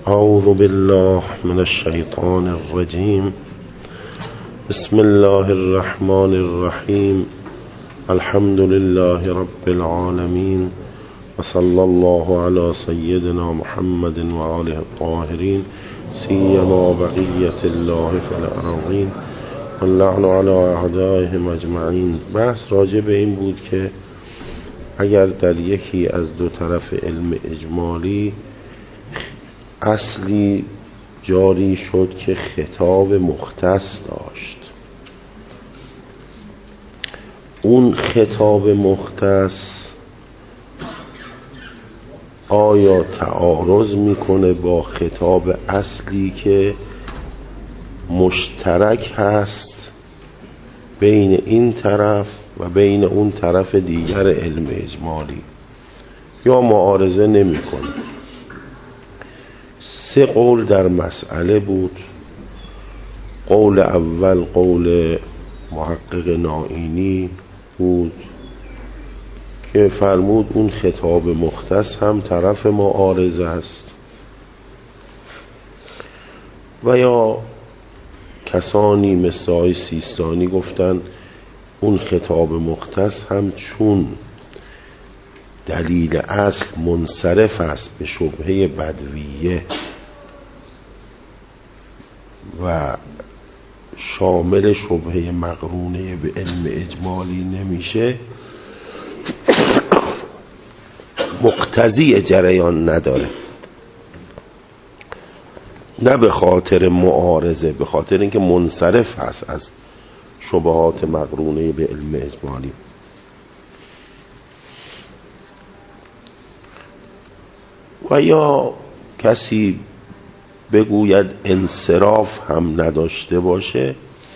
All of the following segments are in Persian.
اعوذ بالله من الشیطان الرجیم. بسم الله الرحمن الرحیم. الحمد لله رب العالمین و صلی الله علی سیدنا محمد و آله الطاهرین سیما بقیة الله فی الارضین واللعن علی اعدائهم اجمعین. بحث راجع به این بود که اگر در یکی از دو طرف علم اجمالی اصلی جاری شد که خطاب مختص داشت، اون خطاب مختص آیا تعارض میکنه با خطاب اصلی که مشترک هست بین این طرف و بین اون طرف دیگر علم اجمالی، یا معارضه نمیکنه؟ 3 قول در مسئله بود. قول اول قول محقق نائینی بود که فرمود اون خطاب مختص هم طرف معارضه است، و یا کسانی مثل آقای سیستانی گفتن اون خطاب مختص هم چون دلیل اصل منصرف است به شبهه بدویه و شامل شبهه مقرونه به علم اجمالی نمیشه، مقتضی جریان نداره، نه به خاطر معارضه، به خاطر اینکه منصرف هست از شبهات مقرونه به علم اجمالی. و یا کسی بگوید انصراف هم نداشته باشه،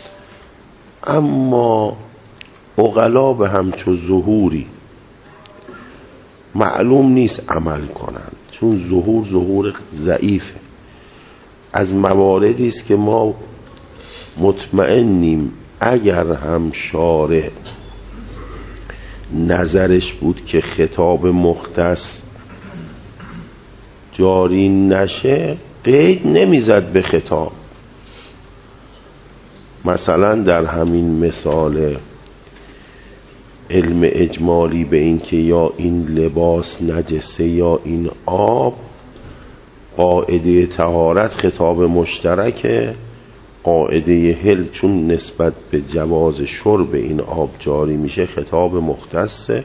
اما عقلا به همچو ظهوری معلوم نیست عمل کنند، چون ظهور ضعیفه. از مواردی است که ما مطمئنیم اگر هم شارع نظرش بود که خطاب مختص جاری نشه قید نمیزد به خطاب. مثلا در همین مثال علم اجمالی به این که یا این لباس نجسه یا این آب، قاعده طهارت خطاب مشترکه، قاعده حل چون نسبت به جواز شرب این آب جاری میشه خطاب مختصه.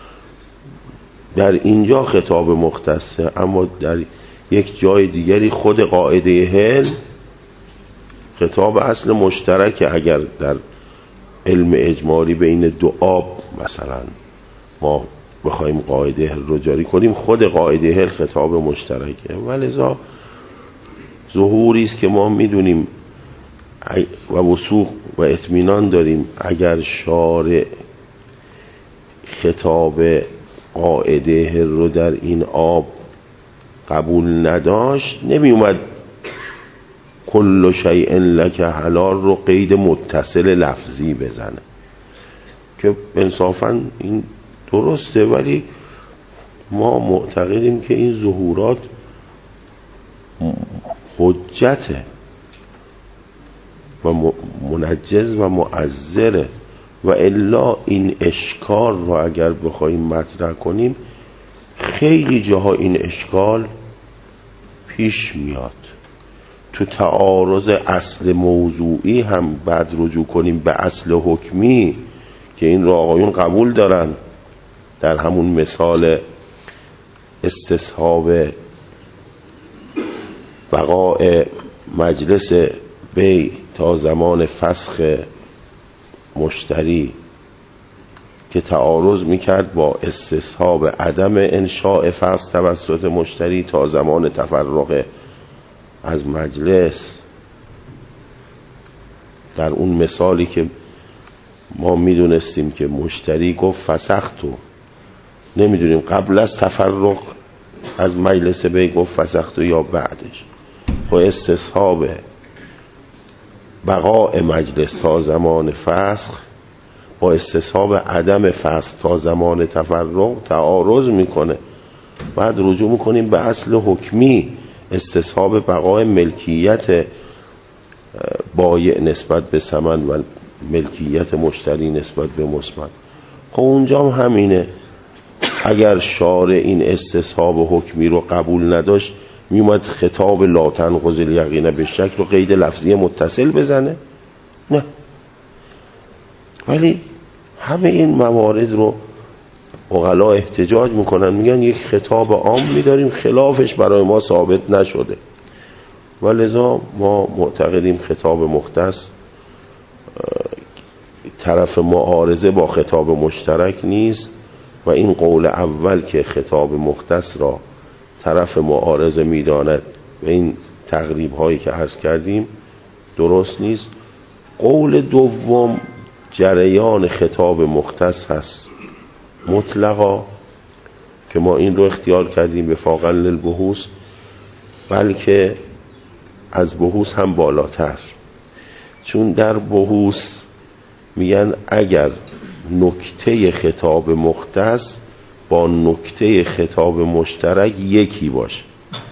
در اینجا خطاب مختصه، اما در یک جای دیگری خود قاعده حل خطاب اصل مشترکه. اگر در علم اجمالی بین دو آب مثلا ما بخوایم قاعده حل رو جاری کنیم، خود قاعده حل خطاب مشترکه. ولذا ظهوری است که ما میدونیم و وثوق و اطمینان داریم اگر شارع خطاب قاعده حل رو در این آب قبول نداشت، نمی اومد کل شیء لک حلال رو قید متصل لفظی بزنه، که انصافا این درسته، ولی ما معتقدیم که این ظهورات حجته و منجز و معذره، و الا این اشکال رو اگر بخوایم مطرح کنیم خیلی جاها این اشکال پیش میاد. تو تعارض اصل موضوعی هم بعد رجوع کنیم به اصل حکمی که این رو آقایون قبول دارن، در همون مثال استصحاب بقاء مجلس بیع تا زمان فسخ مشتری که تعارض میکرد با استصحاب عدم انشاء فسخ توسط مشتری تا زمان تفرق از مجلس. در اون مثالی که ما میدونستیم که مشتری گفت فسختو، نمیدونیم قبل از تفرق از مجلس بیع گفت فسختو یا بعدش. و استصحاب بقاء مجلس تا زمان فسخ با استصحاب عدم فسخ تا زمان تفرق تعارض میکنه. بعد رجوع میکنیم به اصل حکمی. استصحاب بقای ملکیت بایع نسبت به ثمن و ملکیت مشتری نسبت به مثمن. خب اونجا هم همینه. اگر شارع این استصحاب حکمی رو قبول نداشت میومد خطاب لا تنقض الیقین بالشک رو قید لفظی متصل بزنه؟ نه. ولی همه این موارد رو عقلا احتجاج میکنن، میگن یک خطاب عام میداریم خلافش برای ما ثابت نشده و لذا ما معتقدیم خطاب مختص طرف معارضه با خطاب مشترک نیست و این قول اول که خطاب مختص را طرف معارضه میداند و این تقریب هایی که عرض کردیم درست نیست. قول دوم جریان خطاب مختص هست مطلقا که ما این رو اختیار کردیم وفاقا للبحوث، بلکه از بحوث هم بالاتر، چون در بحوث میگن اگر نکته خطاب مختص با نکته خطاب مشترک یکی باشه،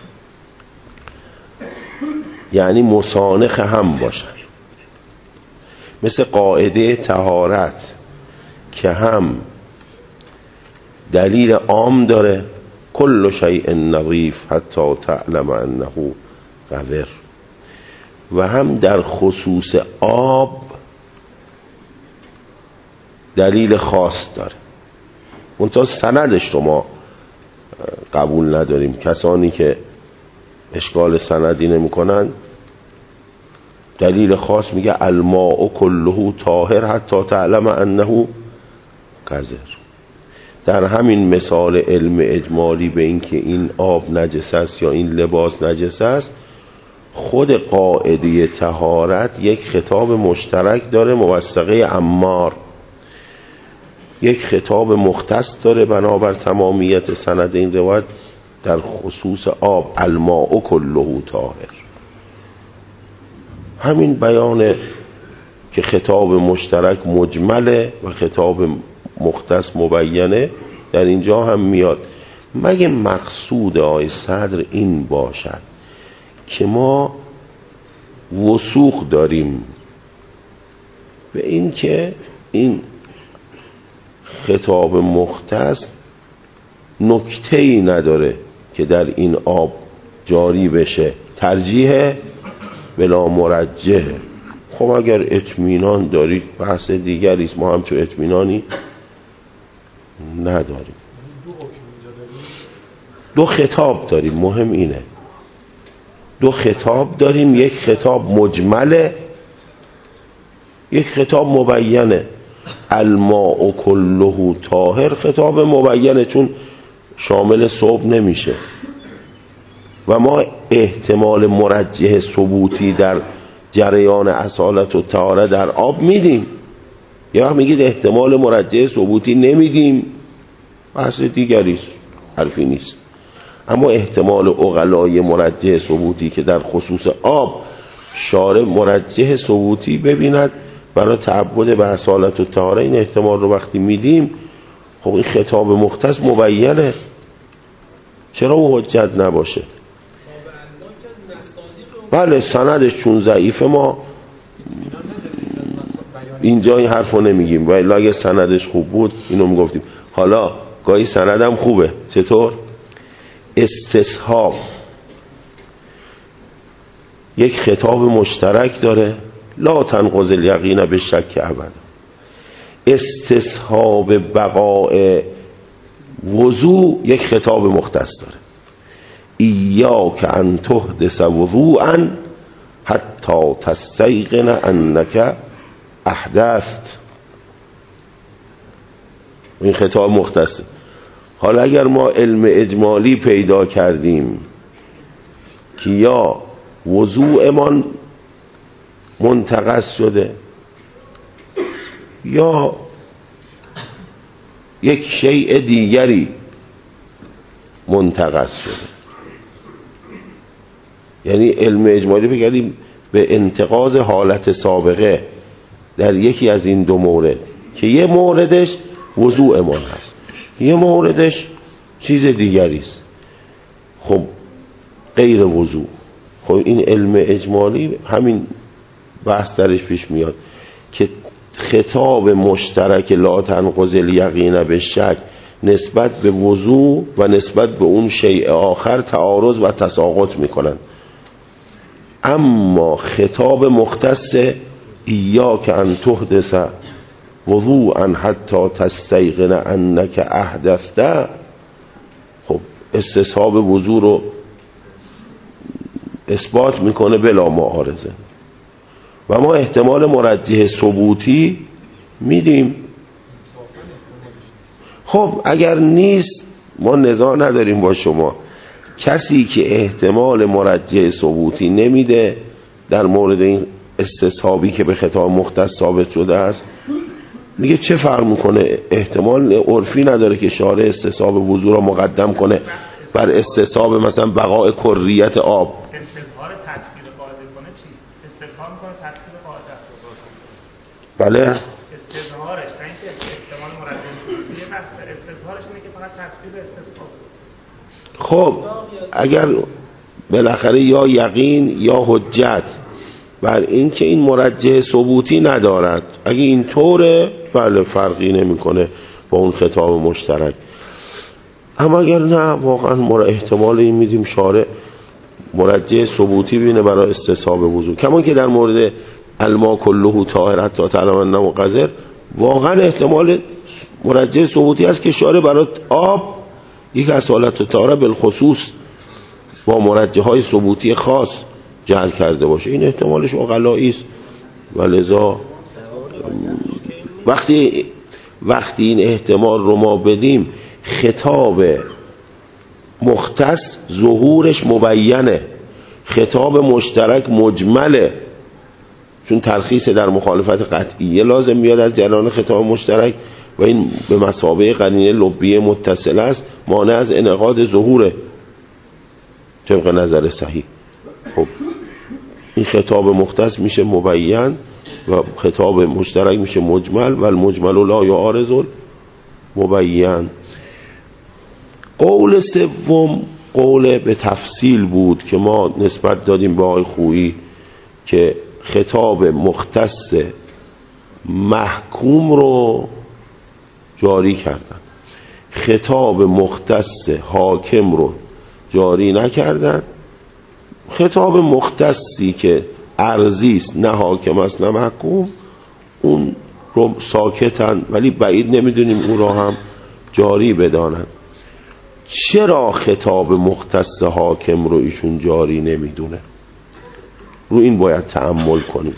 یعنی مسانخ هم باشن، مثل قاعده طهارت که هم دلیل عام داره کل شیء نظیف حتی تعلم انه قذر، و هم در خصوص آب دلیل خاص داره. منتها سندش رو ما قبول نداریم. کسانی که اشکال سندی نمی کنن دلیل خاص میگه الماء کله طاهر حتی تعلم انه قذر. در همین مثال علم اجمالی به این که این آب نجس است یا این لباس نجس است، خود قاعده طهارت یک خطاب مشترک داره موثقه عمار، یک خطاب مختص داره بنابر تمامیت سند این روایت در خصوص آب الماء کله طاهر. همین بیان که خطاب مشترک مجمله و خطاب مختص مبینه در اینجا هم میاد. مگه مقصود آقای صدر این باشد که ما وثوق داریم به این که این خطاب مختص نکته‌ای نداره که در این آب جاری بشه، ترجیح بلا مرجح. خب اگر اطمینان دارید بحث دیگری است، ما هم چون اطمینانی نداریم. دو خطاب داریم، مهم اینه دو خطاب داریم، یک خطاب مجمله، یک خطاب مبینه. الماء کله طاهر خطاب مبینه چون شامل صوب نمیشه و ما احتمال مرجح ثبوتی در جریان اصالت و طهاره در آب میدیم. یا وقت میگید احتمال مرجح ثبوتی نمیدیم، بحث دیگریست، حرفی نیست. اما احتمال عقلای مرجح ثبوتی که در خصوص آب شارع مرجح ثبوتی ببیند برای تعبد به اصالت و طهاره، این احتمال رو وقتی میدیم، خب این خطاب مختص مبینه، چرا حجت نباشه؟ بله سندش چون ضعیفه ما اینجا این حرف رو نمیگیم، ولی اگه سندش خوب بود اینو میگفتیم. حالا گاهی سندم خوبه، چطور؟ استصحاب یک خطاب مشترک داره لا تنقض الیقین بالشک ابدا. استصحاب بقاء وضوء یک خطاب مختص داره ایاک ان تحدث وضوءا حتی تستیقن انک احدثت. این خطاب مختصه. حالا اگر ما علم اجمالی پیدا کردیم که یا وضوءمان منتقض شده یا یک شیء دیگری منتقض شده، یعنی علم اجمالی بگردیم به انتقاض حالت سابقه در یکی از این دو مورد که یه موردش وضوءمان هست، یه موردش چیز دیگری است. خب غیر وضو. خب این علم اجمالی همین بحث درش پیش میاد که خطاب مشترک لا تنقض الیقین به شک نسبت به وضو و نسبت به اون شیء آخر تعارض و تساقط میکنن. اما خطاب مختص ایاک ان تحدث وضوءا حتی تستیقن انک احدثت، خب استصحاب وضو رو اثبات میکنه بلا معارضه و ما احتمال مرجح ثبوتی میدیم. خب اگر نیست ما نزاع نداریم با شما. کسی که احتمال مرجح ثبوتی نمیده در مورد این استصحابی که به خطاب مختص ثابت شده است، میگه چه فرق میکنه، احتمال عرفی نداره که شارع استصحاب وضو را مقدم کنه بر استصحاب مثلا بقاء کریت آب. استظهار تطبیق قاعده کنه چی؟ استظهار میکنه تطبیق قاعده. بله استظهارش نه اینکه احتمال مرجح ثبوتی، بحث استظهارش اینه که فقط تطبیق استصحاب. خب اگر بالاخره یا یقین یا حجت بر این که این مرجح ثبوتی ندارد، اگه این طوره بله فرقی نمیکنه با اون خطاب مشترک. اما اگر نه واقعا احتمال این میدیم شارع مرجح ثبوتی بینه برای استصحاب وضو، کما که در مورد الماء کله طاهر حتی تعلم انه قذر واقعا احتمال مرجح ثبوتی است که شارع برای آب یک اصالت طهاره بالخصوص با مرجح های ثبوتی خاص جعل کرده باشه. این احتمالش اقلایی است و لذا وقتی این احتمال رو ما بدیم خطاب مختص ظهورش مبینه، خطاب مشترک مجمله، چون ترخیص در مخالفت قطعیه لازم میاد از جریان خطاب مشترک و این به مثابه قرینه لبیه متصل است، مانع از انعقاد ظهور طبق نظر صحیح. خب این خطاب مختص میشه مبین و خطاب مشترک میشه مجمل و المجمل لا یعارض مبین. قول سوم قول به تفصیل بود که ما نسبت دادیم به آقای خویی که خطاب مختص محکوم رو جاری کردن، خطاب مختص حاکم رو جاری نکردن. خطاب مختصی که عرضی است نه حاکم است نه محکوم اون رو ساکتن، ولی بعید نمیدونیم اون رو هم جاری بدانن. چرا خطاب مختص حاکم رو ایشون جاری نمیدونه؟ رو این باید تأمل کنیم.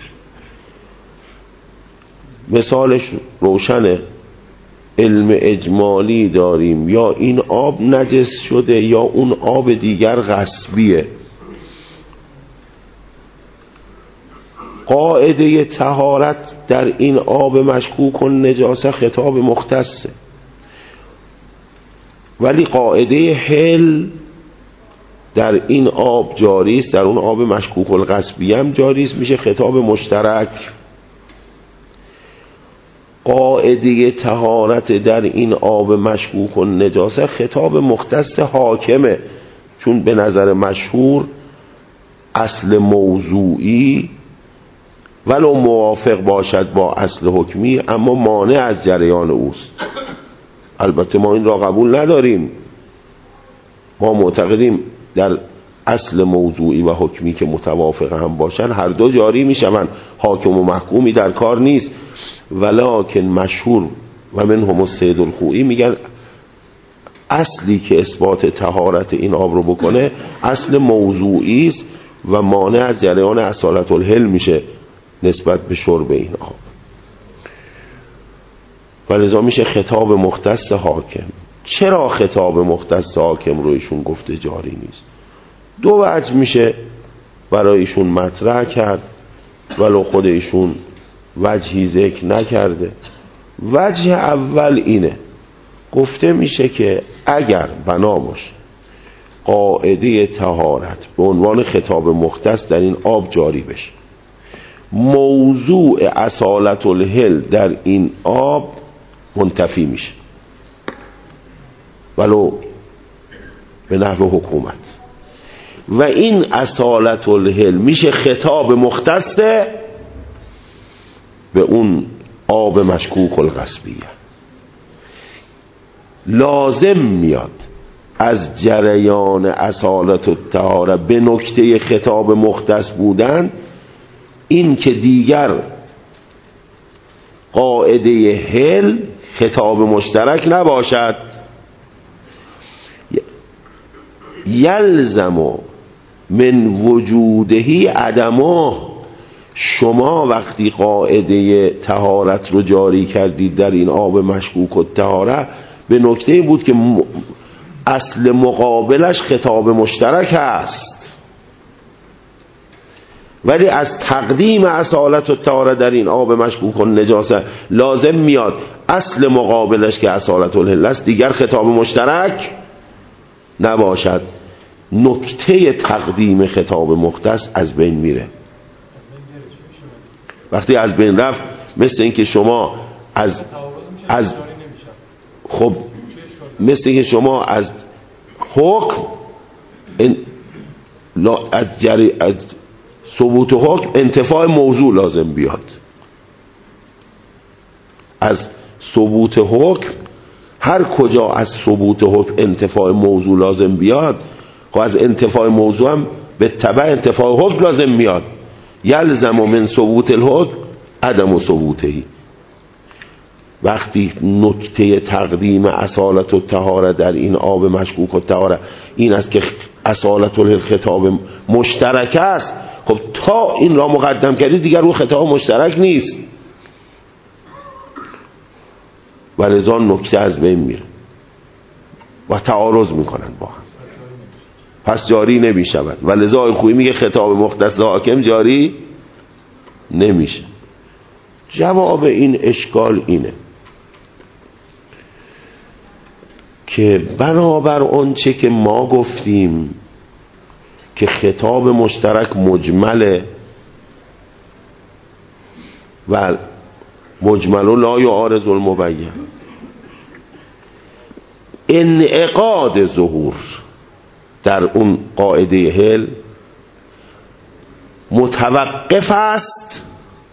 مثالش روشنه، علم اجمالی داریم یا این آب نجس شده یا اون آب دیگر غصبیه. قاعده طهارت در این آب مشکوک و نجاسه خطاب مختصه، ولی قاعده حل در این آب جاری است، در اون آب مشکوک الغصبی هم جاری است، میشه خطاب مشترک. قاعده طهارت در این آب مشکوک و نجاسه خطاب مختص حاکمه، چون به نظر مشهور اصل موضوعی ولو موافق باشد با اصل حکمی اما مانع از جریان اوست. البته ما این را قبول نداریم، ما معتقدیم در اصل موضوعی و حکمی که متوافق هم باشن هر دو جاری میشن، حاکم و محکومی در کار نیست. ولکن مشهور و منهم السید الخویی میگن اصلی که اثبات طهارت این آب رو بکنه اصل موضوعی است و مانع از جریان اصالت الحل میشه نسبت به شرب این آب، ولذا میشه خطاب مختص حاکم. چرا خطاب مختص حاکم رو ایشون گفته جاری نیست؟ دو وجه میشه برای ایشون مطرح کرد ولو خود ایشون وجهی ذکر نکرده. وجه اول اینه، گفته میشه که اگر بنا باشه قاعده طهارت به عنوان خطاب مختص در این آب جاری بشه، موضوع اصالت الحل در این آب منتفی میشه ولو به نحو حکومت. و این اصالت الحل میشه خطاب مختص به اون آب مشکوک القصبیه. لازم میاد از جریان اصالت الطهاره به نکته خطاب مختص بودن این که دیگر قاعده حل خطاب مشترک نباشد. یلزم من وجودهی عدمه. شما وقتی قاعده طهارت رو جاری کردید در این آب مشکوک الطهاره به نکته بود که اصل مقابلش خطاب مشترک است، ولی از تقدیم اصالت الطهاره در این آب مشکوک النجاسه لازم میاد اصل مقابلش که اصالت الحل است دیگر خطاب مشترک نباشد. نکته تقدیم خطاب مختص از بین میره. وقتی از بین رفت مثل این که شما از خب مثل این که شما از حکم از ثبوت حکم انتفاع موضوع لازم بیاد. از ثبوت حکم هر کجا از ثبوت حکم انتفاع موضوع لازم بیاد خب از انتفاع موضوع هم به تبع انتفاع حکم لازم میاد. یلزم من ثبوت الحکم عدم ثبوتهی. وقتی نکته تقدیم اصالت الطهاره در این آب مشکوک الطهاره این است که اصالت الخطاب مشترک است، خب تا این را مقدم کردی دیگر رو خطاب مشترک نیست و لذا نکته از بین میره و تعارض میکنن با هم، پس جاری نمی شود و لذا خویی میگه خطاب مختص حاکم جاری نمیشه. جواب این اشکال اینه که بنابر آنچه که ما گفتیم که خطاب مشترک مجمله و مجمل لا یعارض المبین، انعقاد ظهور در اون قاعده حل متوقف است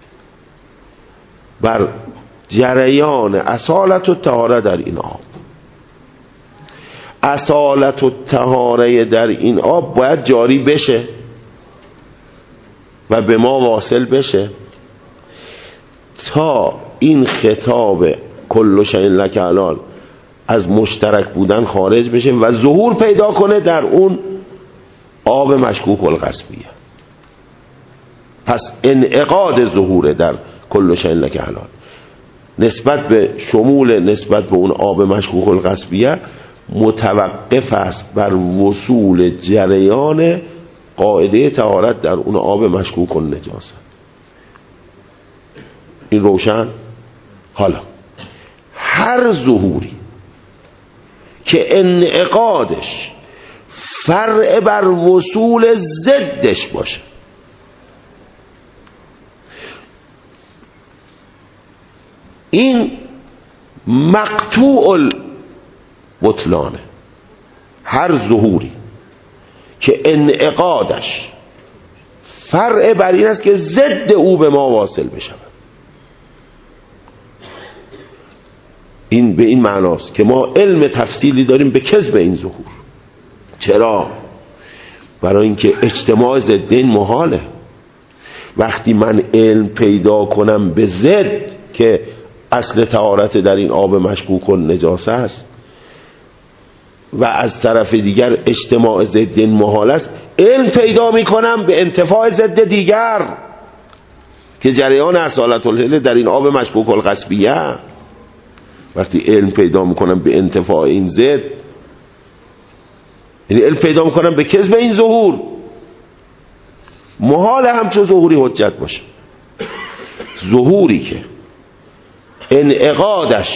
بر جریان اصالت الطهاره در این آب. اصالت الطهاره در این آب باید جاری بشه و به ما واصل بشه تا این خطاب کل شیء لک حلال از مشترک بودن خارج بشه و ظهور پیدا کنه در اون آب مشکوک القصبیه. پس انعقاد ظهور در کل شیء لک حلال نسبت به شمول نسبت به اون آب مشکوک القصبیه متوقف است بر وصول جریان قاعده طهارت در اون آب مشکوک النجاسه. این روشن؟ حالا هر ظهوری که انعقادش فرع بر وصول ضدش باشه، این مقطوع البطلانه. هر ظهوری که انعقادش فرع بر این است که ضد او به ما واصل بشود، این به این معناست که ما علم تفصیلی داریم به کذب این ظهور. چرا؟ برای اینکه اجتماع ضدین محاله. وقتی من علم پیدا کنم به ضد که اصل طهارت در این آب مشکوک النجاسه است و از طرف دیگر اجتماع ضدین محال است، علم پیدا می کنم به انتفاع ضد دیگر که جریان اصالت الحل در این آب مشکوک القصبیه. وقتی علم پیدا میکنم به انتفاع این ضد، یعنی علم پیدا میکنم به کذب این ظهور، محال همچون ظهوری حجت باشه. ظهوری که انعقادش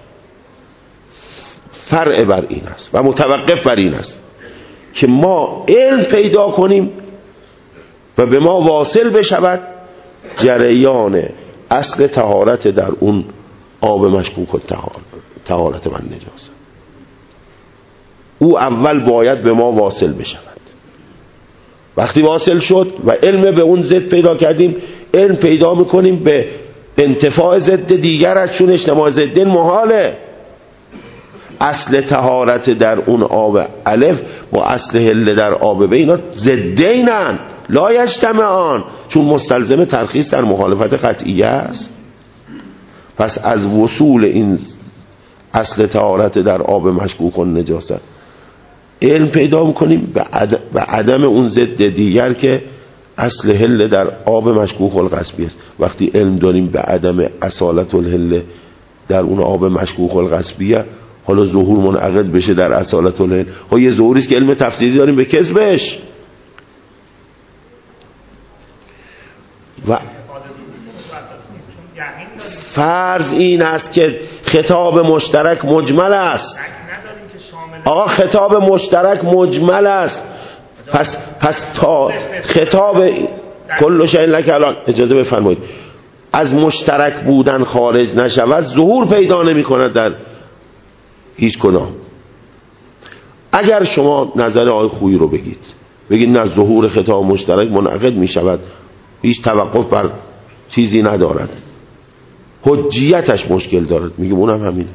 فرع بر این است و متوقف بر این است که ما علم پیدا کنیم و به ما واصل بشود جریان اصل طهارت در اون آب مشکوک طهارت من نجاسه، او اول باید به ما واصل بشود وقتی واصل شد و علم به اون ضد پیدا کردیم، علم پیدا میکنیم به انتفاع ضد دیگرش، چون اجتماع ضدین محاله. اصل طهارت در اون آب الف و اصل حل در آب ب اینا ضدینن، لا یجتمعان، چون مستلزم ترخیص در مخالفت قطعیه است. پس از وصول این اصل طهارت در آب مشکوک و نجاست علم پیدا میکنیم به عدم اون ضد دیگر که اصل حل در آب مشکوک القصبی است. وقتی علم داریم به عدم اصالت الحل در اون آب مشکوک القصبیه، حالا ظهور منعقد بشه در اصالت الحل، ها یه ظهوری است که علم تفسیری داریم به کذبش. و فرض این است که خطاب مشترک مجمل است. آقا خطاب مشترک مجمل است. پس تا خطاب کل شیء لک الان، اجازه بفرمایید، از مشترک بودن خارج نشود، ظهور پیدا نمی کند در هیچ کدام. اگر شما نظر آقای خویی رو بگید نه، ظهور خطاب مشترک منعقد می شود، هیچ توقف بر چیزی ندارد، حجیتش مشکل دارد، میگم اونم همینه.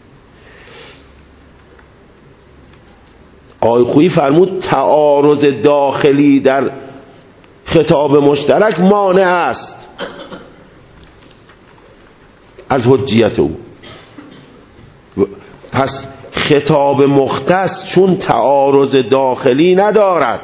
آقای خویی فرمود تعارض داخلی در خطاب مشترک مانع است از حجیت او. پس خطاب مختص چون تعارض داخلی ندارد،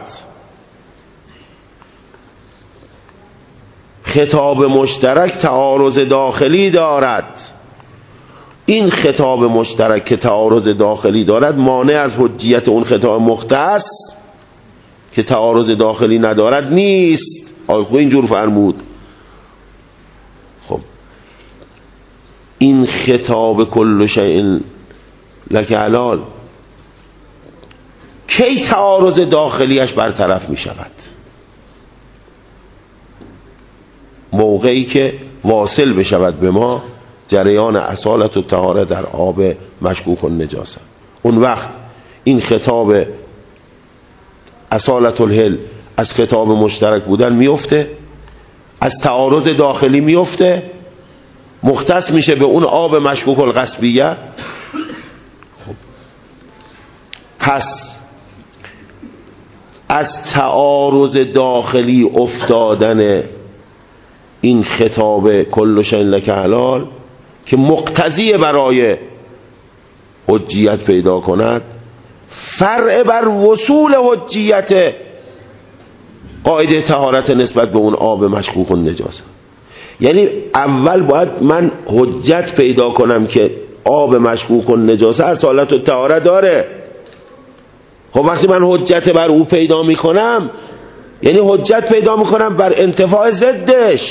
خطاب مشترک تعارض داخلی دارد. این خطاب مشترک که تعارض داخلی دارد مانع از حجیت اون خطاب مختص که تعارض داخلی ندارد نیست. آقای خویی اینجور فرمود. خب این خطاب کل شیء لک حلال کی تعارض داخلیش برطرف می شود؟ موقعی که واصل بشود به ما جریان اصالت و طهارت در آب مشکوک و نجاست. اون وقت این خطاب اصالت الحل از خطاب مشترک بودن میفته، از تعارض داخلی میفته، مختص میشه به اون آب مشکوک القصبیه. پس از تعارض داخلی افتادن این خطاب کل شیء لک حلال که مقتضی برای حجیت پیدا کند، فرع بر وصول حجیت قاعده طهارت نسبت به اون آب مشکوک و نجاست. یعنی اول باید من حجت پیدا کنم که آب مشکوک و نجاست اصالت و طهارت داره. خب وقتی من حجت بر او پیدا میکنم، یعنی حجت پیدا میکنم بر انتفاع ضدش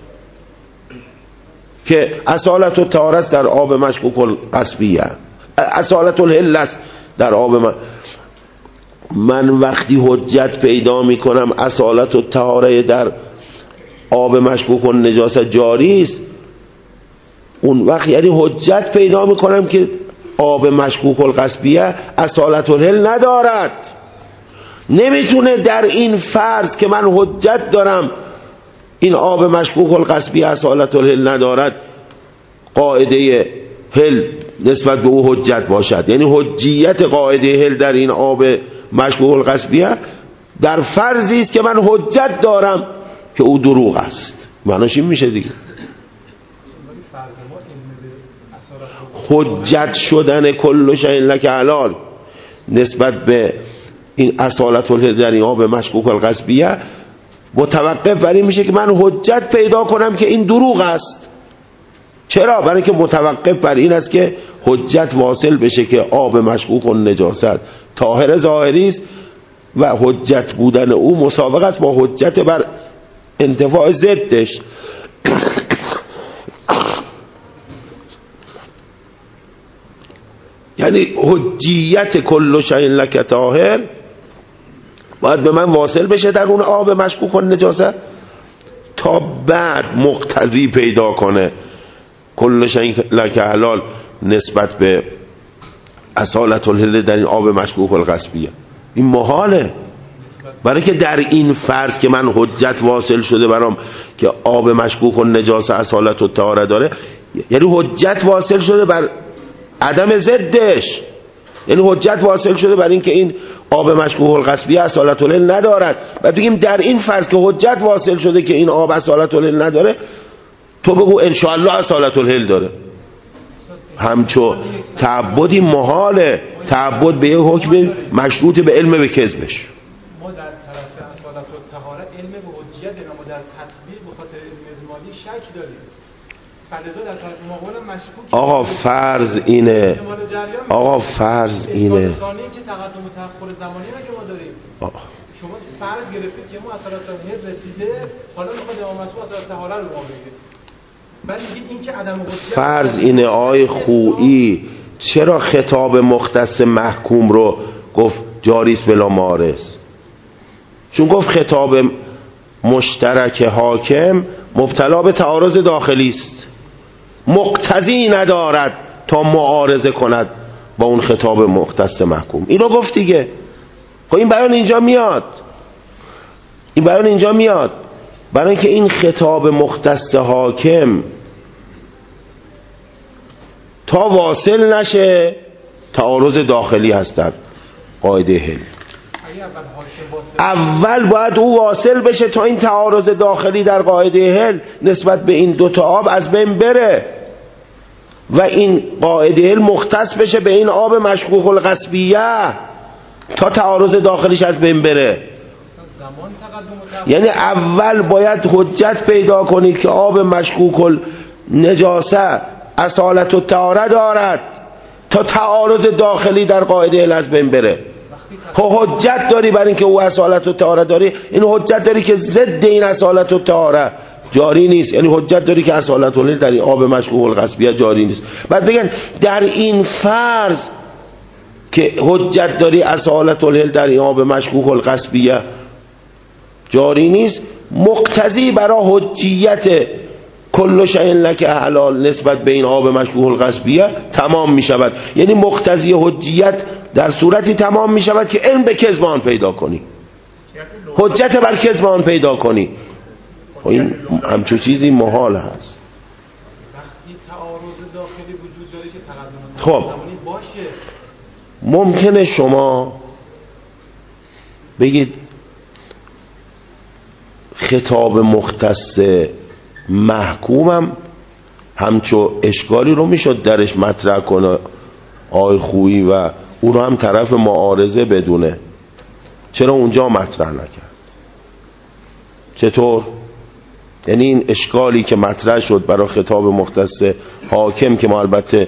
که اصالت و طهارت در آب مشکوک القصبیه، اصالت الحل است در آب من وقتی حجت پیدا میکنم اصالت و طهارت در آب مشکوک و نجاست جاری است، اون وقت یعنی حجت پیدا میکنم که آب مشکوک القصبیه اصالت الحل ندارد. نمیتونه در این فرض که من حجت دارم این آب مشکوک القصبیه اصالت الحل ندارد قاعده حل نسبت به او حجت باشد. یعنی حجیت قاعده حل در این آب مشکوک القصبیه در فرضی است که من حجت دارم که او دروغ است. معناش این میشه دیگه. حجت شدن کل شیء لک حلال نسبت به این اصالت الحل در این آب مشکوک القصبیه متوقف بر این میشه که من حجت پیدا کنم که این دروغ است. چرا؟ برای که متوقف بر این است که حجت واصل بشه که آب مشکوک و نجاست طاهر ظاهری است و حجت بودن او مساوق است با حجت بر انتفاع ضدش. یعنی حجیت کل شیء لک طاهر باید به من واصل بشه در اون آب مشکوک و نجاست تا بعد مقتضی پیدا کنه کل شیء لک حلال نسبت به اصالت الحل در این آب مشکوک القصبیه. این محاله. نسبت برای که در این فرض که من حجت واصل شده برام که آب مشکوک و نجاسه اصالت و طهارت داره، یعنی حجت واصل شده بر عدم ضدش، یعنی حجت واصل شده بر این که این آب مشکوک القصبیه اصالت الهل ندارد. و بگیم در این فرض که حجت واصل شده که این آب اصالت الهل نداره، تو بگو انشاءالله اصالت الهل داره. همچو تعبدی محاله، تعبد به یه حکم مشروط به علم به کذبش. ما در طرف اصالت و طهارت علم به حجیت داریم، ما در تطبیق به خاطر علم اجمالی شک داریم. فلذا در طرف مقابل مشکوک. آقا فرض اینه، آقا فرض اینه که تقدم و تأخر زمانی که ما داریم. شما فرض گرفتید که ما اصالت الهل رسیده، حالا میخواد امام معصوم اصالت طهارت رو ما بگه. فرض اینه آی خویی چرا خطاب مختص محکوم رو گفت جاریست بلا معارض؟ چون گفت خطاب مشترک حاکم مبتلا به تعارض داخلی است، مقتضی ندارد تا معارضه کند با اون خطاب مختص محکوم. اینو گفت دیگه. خب این بیان اینجا میاد، این بیان اینجا میاد برای اینکه این خطاب مختص حاکم تا واصل نشه تعارض داخلی هست در قاعده هل. اول باید او واصل بشه تا این تعارض داخلی در قاعده هل نسبت به این دوتا آب از بین بره و این قاعده هل مختص بشه به این آب مشکوک القصبیه تا تعارض داخلیش از بین بره. یعنی اول باید حجت پیدا کنید که آب مشکوک النجاسه اصالت و طهارت دارد تا تعارض داخلی در قاعده هل از بین بره. خب حجت داری برای اینکه او اصالت و طهارت داری، این حجت داری که ضد این اصالت و طهارت جاری نیست، یعنی حجت داری که اصالت الهل در این آب مشکوک القصبیه جاری نیست. بعد بگن در این فرض که حجت داری اصالت الهل در این آب مشکوک القصبیه جاری نیست، مقتضی برای حجیت کل شیء لک حلال نسبت به این آب مشکوک القصبیه تمام می شود. یعنی مقتضی حجیت در صورتی تمام می شود که علم به کذب آن پیدا کنی، حجت بر کذب آن پیدا کنی. این همچون چیزی محال هست. وقتی تعارض داخلی وجود داره که تقدم زمانی باشه، ممکنه شما بگید خطاب مختص محکومم همچو اشکالی رو میشد درش مطرح کنه آی خویی و او رو هم طرف معارضه بدونه، چرا اونجا مطرح نکرد؟ چطور؟ یعنی این اشکالی که مطرح شد برای خطاب مختص حاکم که ما البته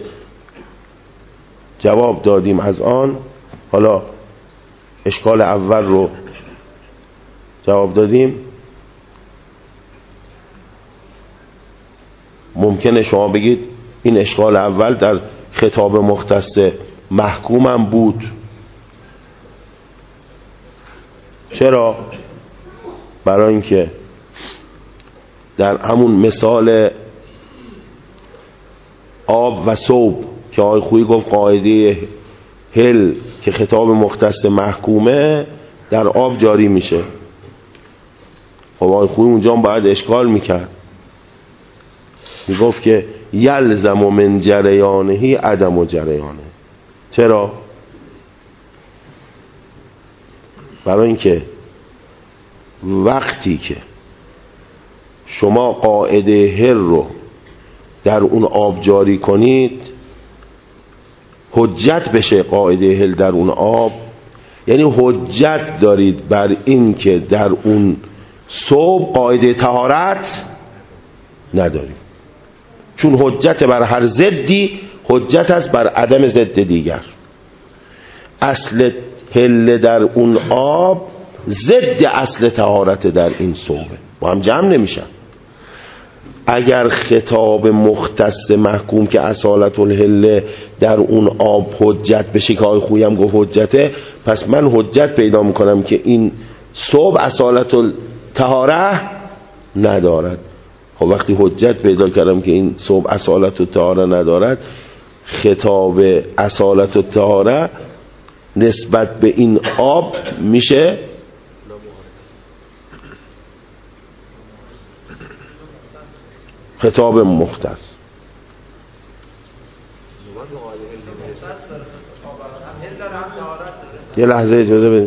جواب دادیم از آن، حالا اشکال اول رو جواب دادیم. ممکنه شما بگید این اشکال اول در خطاب مختص محکومم بود. چرا؟ برای اینکه در همون مثال آب و ثوب که آقای خویی گفت قاعده هل که خطاب مختص محکومه در آب جاری میشه، خب آقای خویی اونجا باید اشکال میکرد، میگفت که یلزم من جریانهی عدم و جریانه. چرا؟ برای اینکه وقتی که شما قاعده هل رو در اون آب جاری کنید حجت بشه قاعده هل در اون آب، یعنی حجت دارید بر این که در اون ثوب قاعده طهارت ندارید، چون حجت بر هر ضدی حجت است بر عدم ضد دیگر. اصل هل در اون آب ضد اصل طهارت در این ثوبه، با هم جمع نمیشن. اگر خطاب مختص محکوم که اصالت الهل در اون آب حجت بشه که آقای خویی هم گفت حجته، پس من حجت پیدا میکنم که این ثوب اصالت الطهاره ندارد. خب وقتی حجت پیدا کردم که این ثوب اصالت الطهاره ندارد، خطاب اصالت الطهاره نسبت به این آب میشه خطاب مختص. یه لحظه اجازه بدید.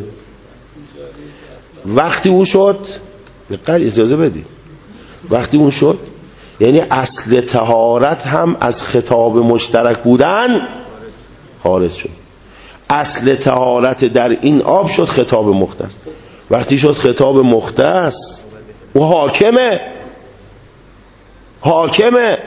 وقتی اون شد اجازه بدید، وقتی اون شد یعنی اصل طهارت هم از خطاب مشترک بودن خارج شد. اصل طهارت در این آب شد خطاب مختص. وقتی شد خطاب مختص و حاکمه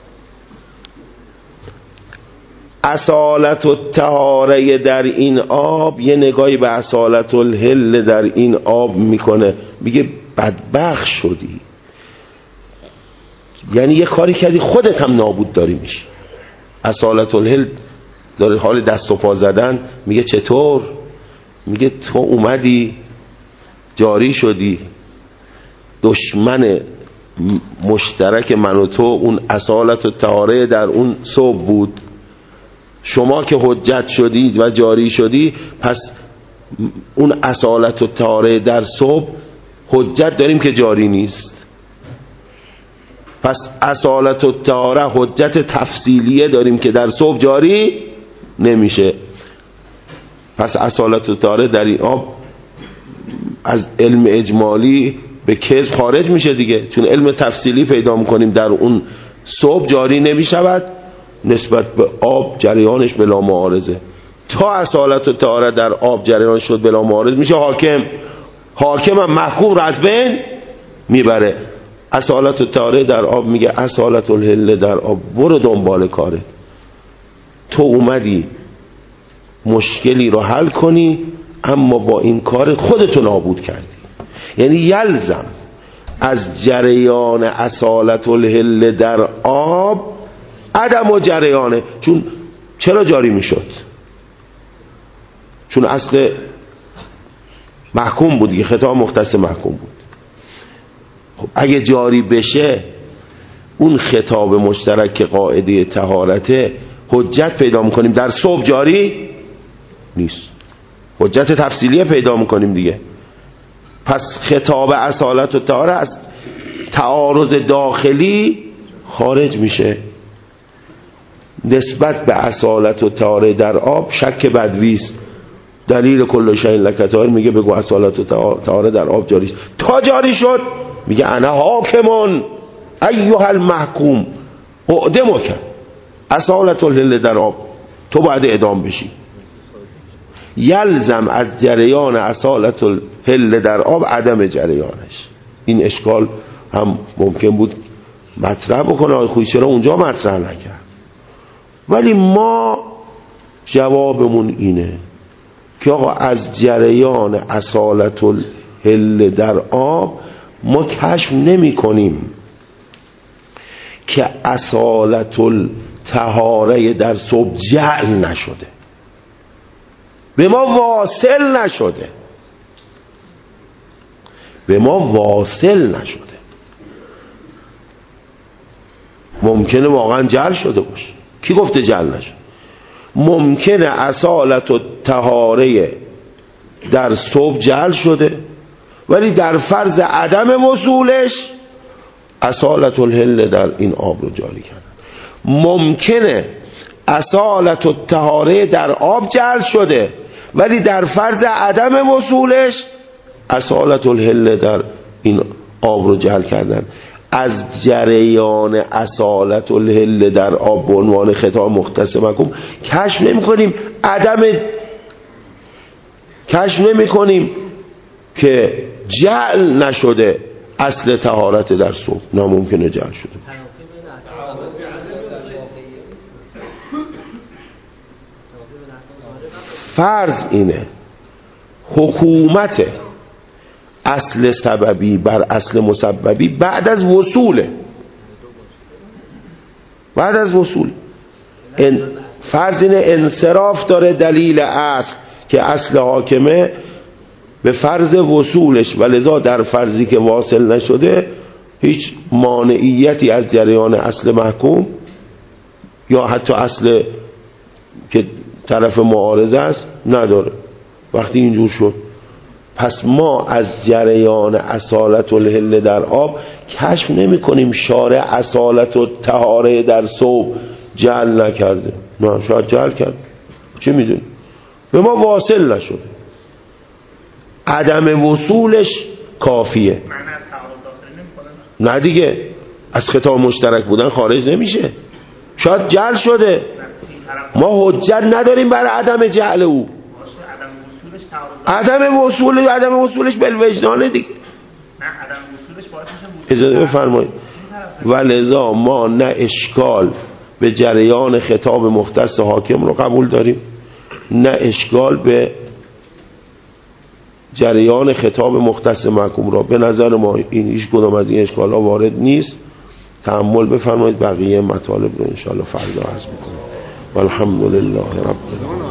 اصالت الطهاره در این آب. یه نگاهی به اصالت الحل در این آب میکنه، میگه بدبخت شدی، یعنی یه کاری کردی خودت هم نابود داری میشی. اصالت الحل داره حال دست و پا زدن، میگه چطور؟ میگه تو اومدی جاری شدی، دشمن مشترک من و تو اون اصالت الطهاره در اون صبح بود، شما که حجت شدید و جاری شدی، پس اون اصالت الطهاره در صبح حجت داریم که جاری نیست. پس اصالت الطهاره حجت تفصیلیه داریم که در صبح جاری نمیشه. پس اصالت الطهاره در این آب از علم اجمالی به کذب خارج میشه دیگه، چون علم تفصیلی پیدا میکنیم در اون صبح جاری نمیشود نسبت به آب جریانش بلا معارضه. تا اصالت الطهاره در آب جریان شد بلا معارض میشه حاکم هم محکوم رو از بین میبره. اصالت الطهاره در آب میگه اصالت الحل در آب، برو دنبال کارت، تو اومدی مشکلی رو حل کنی اما با این کار خودتو نابود کردی. یعنی یلزم از جریان اصالت الحل در آب عدم و جریانه. چون چرا جاری میشد؟ چون اصل محکوم بود دیگه، خطاب مختص محکوم بود. خب اگه جاری بشه اون خطاب مشترک که قاعده طهارته حجت پیدا میکنیم، در صبح جاری نیست، حجت تفصیلیه پیدا میکنیم دیگه. پس خطاب اصالت و طهاره از تعارض داخلی خارج میشه. نسبت به اصالت و طهاره در آب شک بدویست. دلیل کل شیء لک طاهر میگه بگو اصالت و طهاره در آب جاری. تا جاری شد میگه انا حاکمون ایها المحکوم اعدمک، اصالت الحل در آب، تو باید اعدام بشی. یلزم از جریان اصالت الحل در آب عدم جریانش. این اشکال هم ممکن بود مطرح بکنه آقای خویی، چرا اونجا مطرح نکرد؟ ولی ما جوابمون اینه که آقا از جریان اصالت الحل در آب ما کشف نمی کنیم که اصالت الطهاره در صبح جعل نشده، به ما واصل نشده، به ما واصل نشده. ممکنه واقعا جعل شده باشه، کی گفته جعل نشده؟ ممکنه اصالت الطهاره در صبح جعل شده ولی در فرض عدم وصولش اصالت الحل در این آب رو جاری کردن. ممکنه اصالت الطهاره در آب جعل شده ولی در فرض عدم وصولش اصالت الحل در این آب رو جعل کردن. از جریان اصالت الحل در آب به عنوان خطاب مختص محکوم کشف نمی کنیم کشف نمی کنیم که جعل نشده اصل طهارت در صبح، ناممکنه جعل شده. فرض اینه حکومت اصل سببی بر اصل مسببی بعد از وصوله، بعد از وصول فرض اینه انصراف داره دلیل اصل که اصل حاکمه به فرض وصولش و لذا در فرضی که واصل نشده هیچ مانعیتی از جریان اصل محکوم یا حتی اصل که طرف معارضه است نداره. وقتی اینجور شد پس ما از جریان اصالت الحل در آب کشف نمی کنیم شارع اصالت و طهاره در صوب جعل نکرده. نه، شاید جعل کرد، چه میدونی؟ به ما واصل نشده. عدم وصولش کافیه. نه دیگه، از خطاب مشترک بودن خارج نمیشه. شاید جعل شده، ما حجت نداریم برای عدم جعل او. عدم وصولش بالوجدانه دیگه. اجازه بفرمایید. ولذا ما نه اشکال به جریان خطاب مختص حاکم رو قبول داریم، نه اشکال به جریان خطاب مختص محکوم را. به نظر ما این هیچ کدام از این اشکال ها وارد نیست. تأمل بفرمایید، بقیه مطالب رو انشاءالله فردا عرض میکنم. والحمدلله رب العالمین.